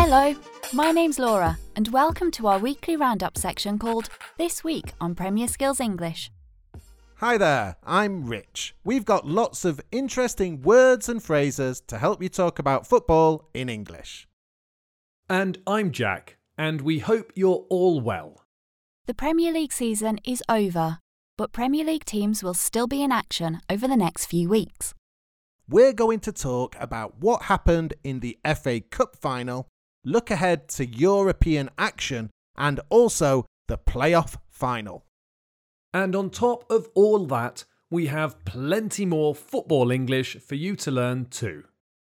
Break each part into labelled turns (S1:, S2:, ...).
S1: Hello, my name's Laura and welcome to our weekly roundup section called This Week on Premier Skills English.
S2: Hi there, I'm Rich. We've got lots of interesting words and phrases to help you talk about football in English.
S3: And I'm Jack, and we hope you're all well.
S1: The Premier League season is over, but Premier League teams will still be in action over the next few weeks.
S2: We're going to talk about what happened in the FA Cup final, look ahead to European action, and also the playoff final.
S3: And on top of all that, we have plenty more football English for you to learn too.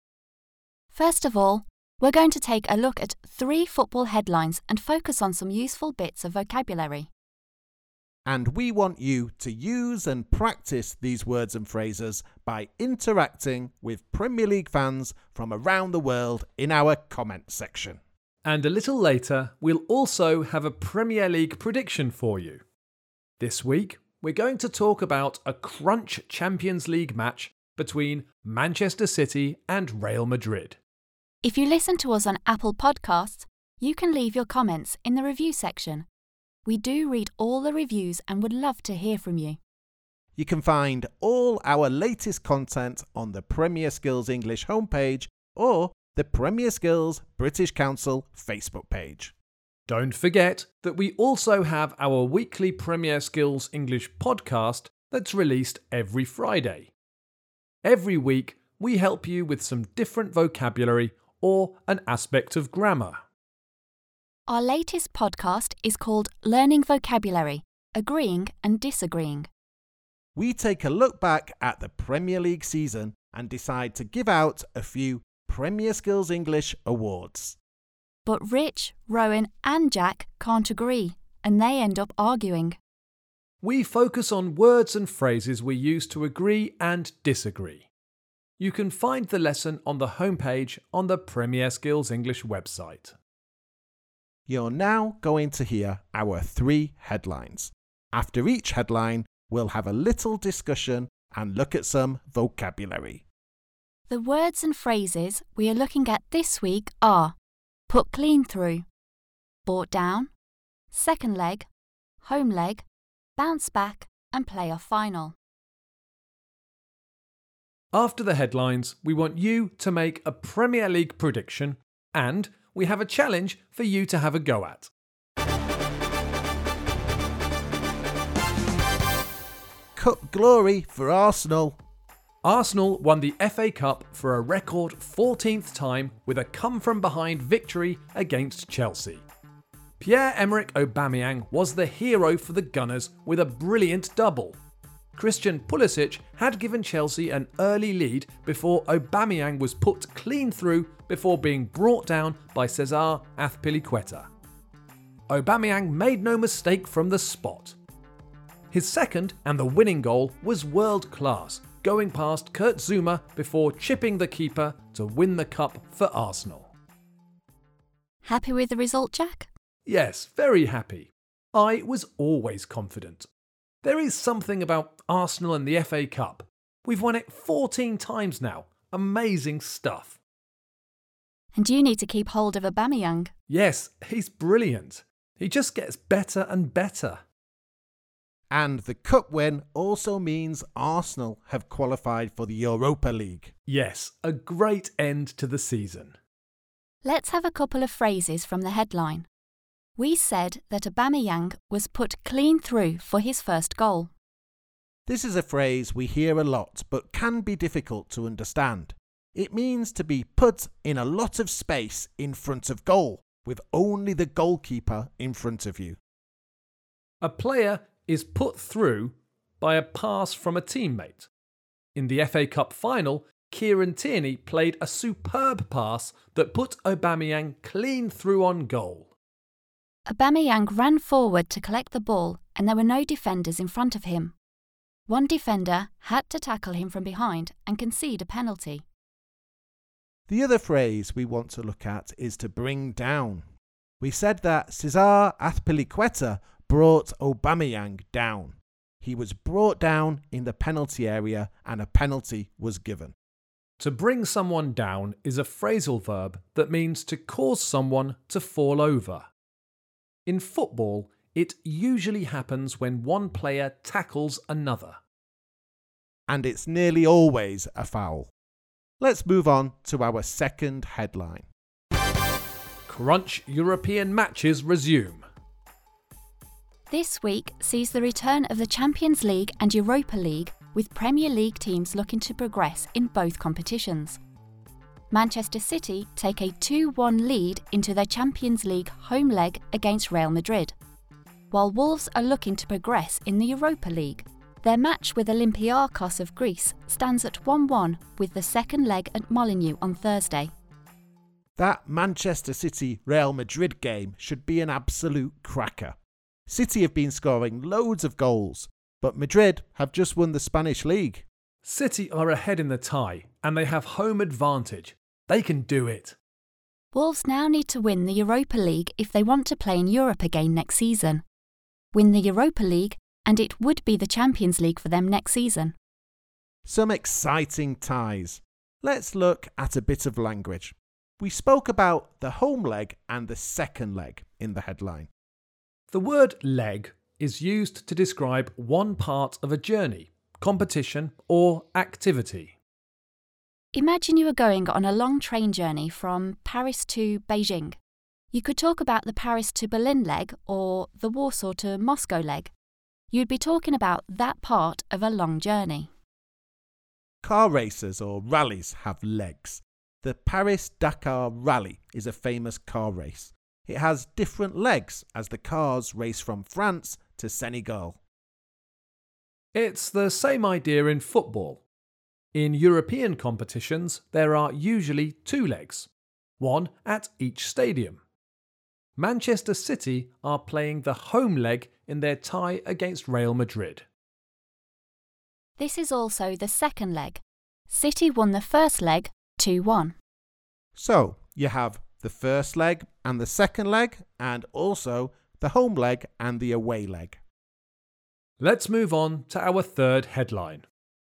S1: First of all, we're going to take a look at 3 football headlines and focus on some useful bits of vocabulary.
S2: And we want you to use and practice these words and phrases by interacting with Premier League fans from around the world in our comment section.
S3: And a little later, we'll also have a Premier League prediction for you. This week, we're going to talk about a crunch Champions League match between Manchester City and Real Madrid.
S1: If you listen to us on Apple Podcasts, you can leave your comments in the review section. We do read all the reviews and would love to hear from you.
S2: You can find all our latest content on the Premier Skills English homepage or the Premier Skills British Council Facebook page.
S3: Don't forget that we also have our weekly Premier Skills English podcast that's released every Friday. Every week, we help you with some different vocabulary or an aspect of grammar.
S1: Our latest podcast is called Learning Vocabulary, Agreeing and Disagreeing.
S2: We take a look back at the Premier League season and decide to give out a few Premier Skills English awards.
S1: But Rich, Rowan and Jack can't agree, and they end up arguing.
S3: We focus on words and phrases we use to agree and disagree. You can find the lesson on the homepage on the Premier Skills English website.
S2: You're now going to hear our 3 headlines. After each headline, we'll have a little discussion and look at some vocabulary.
S1: The words and phrases we are looking at this week are put clean through, brought down, second leg, home leg, bounce back and playoff final.
S3: After the headlines, we want you to make a Premier League prediction and we have a challenge for you to have a go at.
S2: Cup glory for Arsenal.
S3: Arsenal won the FA Cup for a record 14th time with a come-from-behind victory against Chelsea. Pierre-Emerick Aubameyang was the hero for the Gunners with a brilliant double. Christian Pulisic had given Chelsea an early lead before Aubameyang was put clean through before being brought down by Cesar Azpilicueta. Aubameyang made no mistake from the spot. His second and the winning goal was world class, going past Kurt Zouma before chipping the keeper to win the cup for Arsenal.
S1: Happy with the result, Jack?
S3: Yes, very happy. I was always confident. There is something about Arsenal and the FA Cup. We've won it 14 times now. Amazing stuff.
S1: And you need to keep hold of Aubameyang.
S3: Yes, he's brilliant. He just gets better and better.
S2: And the cup win also means Arsenal have qualified for the Europa League.
S3: Yes, a great end to the season.
S1: Let's have a couple of phrases from the headline. We said that Aubameyang was put clean through for his first goal.
S2: This is a phrase we hear a lot but can be difficult to understand. It means to be put in a lot of space in front of goal, with only the goalkeeper in front of you.
S3: A player is put through by a pass from a teammate. In the FA Cup final, Kieran Tierney played a superb pass that put Aubameyang clean through on goal.
S1: Aubameyang ran forward to collect the ball and there were no defenders in front of him. One defender had to tackle him from behind and concede a penalty.
S2: The other phrase we want to look at is to bring down. We said that Cesar Azpilicueta brought Aubameyang down. He was brought down in the penalty area and a penalty was given.
S3: To bring someone down is a phrasal verb that means to cause someone to fall over. In football, it usually happens when one player tackles another.
S2: And it's nearly always a foul. Let's move on to our second headline.
S3: Crunch European matches resume.
S1: This week sees the return of the Champions League and Europa League, with Premier League teams looking to progress in both competitions. Manchester City take a 2-1 lead into their Champions League home leg against Real Madrid, while Wolves are looking to progress in the Europa League. Their match with Olympiakos of Greece stands at 1-1 with the second leg at Molineux on Thursday.
S2: That Manchester City-Real Madrid game should be an absolute cracker. City have been scoring loads of goals, but Madrid have just won the Spanish league.
S3: City are ahead in the tie, and they have home advantage. They can do it.
S1: Wolves now need to win the Europa League if they want to play in Europe again next season. Win the Europa League, and it would be the Champions League for them next season.
S2: Some exciting ties. Let's look at a bit of language. We spoke about the home leg and the second leg in the headline.
S3: The word leg is used to describe one part of a journey, competition, or activity.
S1: Imagine you are going on a long train journey from Paris to Beijing. You could talk about the Paris to Berlin leg or the Warsaw to Moscow leg. You'd be talking about that part of a long journey.
S2: Car races or rallies have legs. The Paris-Dakar Rally is a famous car race. It has different legs as the cars race from France to Senegal.
S3: It's the same idea in football. In European competitions, there are usually 2 legs, one at each stadium. Manchester City are playing the home leg in their tie against Real Madrid.
S1: This is also the second leg. City won the first leg 2-1.
S2: So, you have the first leg and the second leg, and also the home leg and the away leg.
S3: Let's move on to our third headline.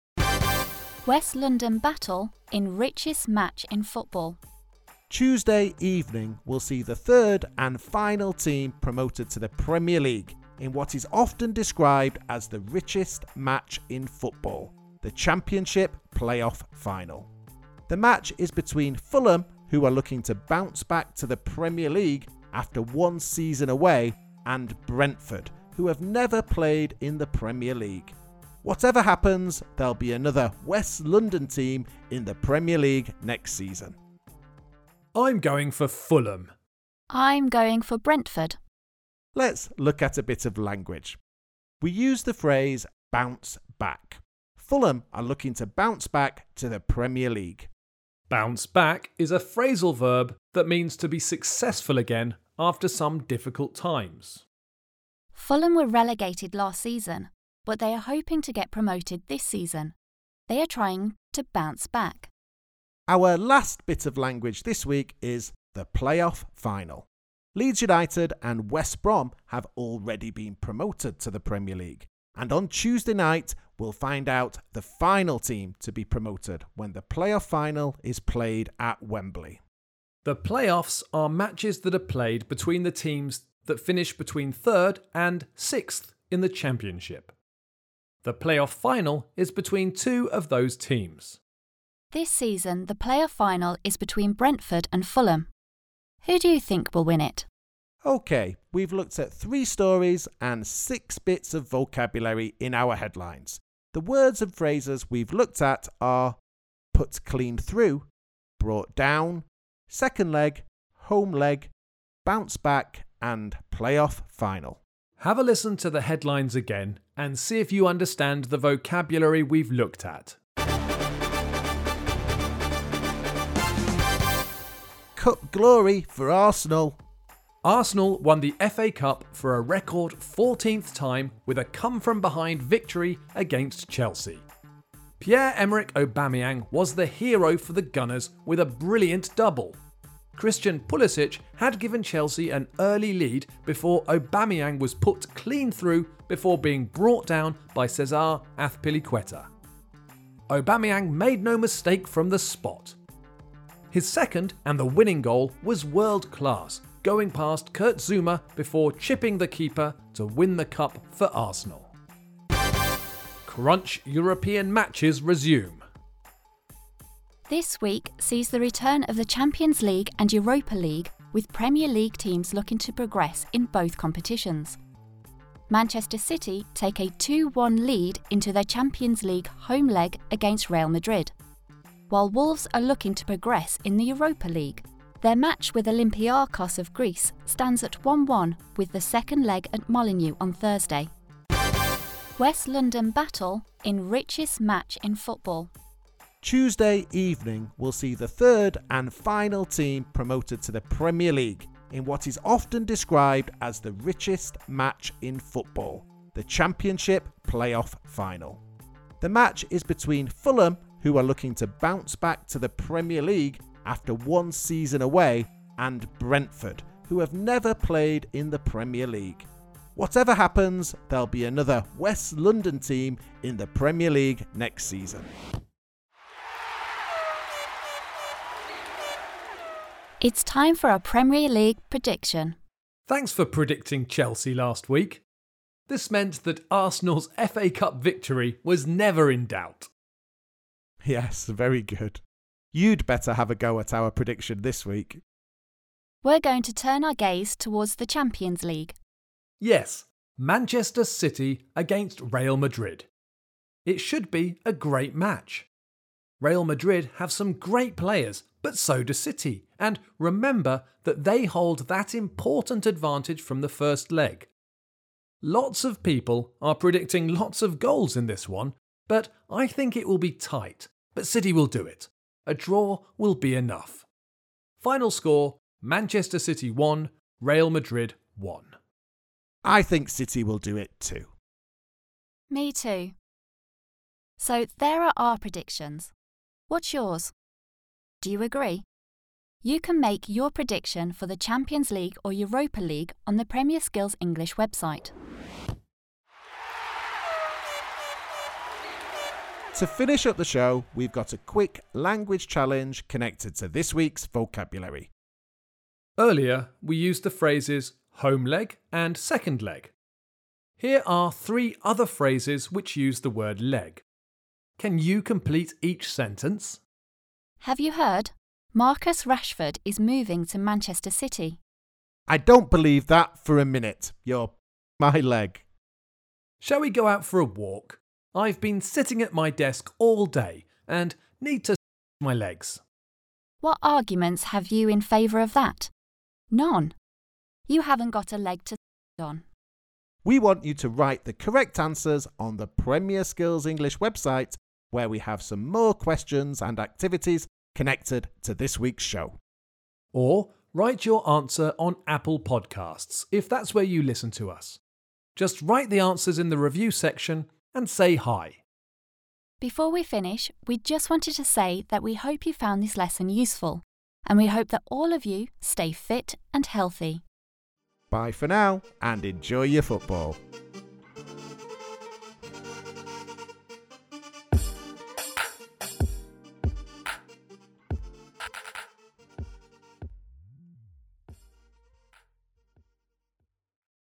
S1: West London battle in richest match in football.
S2: Tuesday evening will see the third and final team promoted to the Premier League in what is often described as the richest match in football, the Championship Playoff Final. The match is between Fulham, who are looking to bounce back to the Premier League after one season away, and Brentford, who have never played in the Premier League. Whatever happens, there'll be another West London team in the Premier League next season.
S3: I'm going for Fulham.
S1: I'm going for Brentford.
S2: Let's look at a bit of language. We use the phrase bounce back. Fulham are looking to bounce back to the Premier League.
S3: Bounce back is a phrasal verb that means to be successful again after some difficult times.
S1: Fulham were relegated last season, but they are hoping to get promoted this season. They are trying to bounce back.
S2: Our last bit of language this week is the playoff final. Leeds United and West Brom have already been promoted to the Premier League, and on Tuesday night we'll find out the final team to be promoted when the playoff final is played at Wembley.
S3: The playoffs are matches that are played between the teams that finish between 3rd and 6th in the Championship. The playoff final is between 2 of those teams.
S1: This season, the playoff final is between Brentford and Fulham. Who do you think will win it?
S2: OK, we've looked at 3 stories and 6 bits of vocabulary in our headlines. The words and phrases we've looked at are put clean through, brought down, second leg, home leg, bounce back, and playoff final.
S3: Have a listen to the headlines again and see if you understand the vocabulary we've looked at.
S2: Cup glory for Arsenal.
S3: Arsenal won the FA Cup for a record 14th time with a come-from-behind victory against Chelsea. Pierre-Emerick Aubameyang was the hero for the Gunners with a brilliant double. Christian Pulisic had given Chelsea an early lead before Aubameyang was put clean through before being brought down by Cesar Azpilicueta. Aubameyang made no mistake from the spot. His second and the winning goal was world class, going past Kurt Zouma before chipping the keeper to win the cup for Arsenal. Crunch European matches resume.
S1: This week sees the return of the Champions League and Europa League, with Premier League teams looking to progress in both competitions. Manchester City take a 2-1 lead into their Champions League home leg against Real Madrid, while Wolves are looking to progress in the Europa League. Their match with Olympiakos of Greece stands at 1-1, with the second leg at Molineux on Thursday. West London battle in richest match in football.
S2: Tuesday evening will see the third and final team promoted to the Premier League in what is often described as the richest match in football, the Championship Playoff Final. The match is between Fulham, who are looking to bounce back to the Premier League after one season away, and Brentford, who have never played in the Premier League. Whatever happens, there'll be another West London team in the Premier League next season.
S1: It's time for a Premier League prediction.
S3: Thanks for predicting Chelsea last week. This meant that Arsenal's FA Cup victory was never in doubt.
S2: Yes, very good. You'd better have a go at our prediction this week.
S1: We're going to turn our gaze towards the Champions League.
S3: Yes, Manchester City against Real Madrid. It should be a great match. Real Madrid have some great players, but so do City. And remember that they hold that important advantage from the first leg. Lots of people are predicting lots of goals in this one, but I think it will be tight. But City will do it. A draw will be enough. Final score, Manchester City 1, Real Madrid 1.
S2: I think City will do it too.
S1: Me too. So there are our predictions. What's yours? Do you agree? You can make your prediction for the Champions League or Europa League on the Premier Skills English website.
S2: To finish up the show, we've got a quick language challenge connected to this week's vocabulary.
S3: Earlier, we used the phrases home leg and second leg. Here are 3 other phrases which use the word leg. Can you complete each sentence?
S1: Have you heard? Marcus Rashford is moving to Manchester City.
S2: I don't believe that for a minute. You're my leg.
S3: Shall we go out for a walk? I've been sitting at my desk all day and need to my legs.
S1: What arguments have you in favour of that? None. You haven't got a leg to on.
S2: We want you to write the correct answers on the Premier Skills English website, where we have some more questions and activities connected to this week's show.
S3: Or write your answer on Apple Podcasts, if that's where you listen to us. Just write the answers in the review section and say hi.
S1: Before we finish, we just wanted to say that we hope you found this lesson useful, and we hope that all of you stay fit and healthy.
S2: Bye for now, and enjoy your football.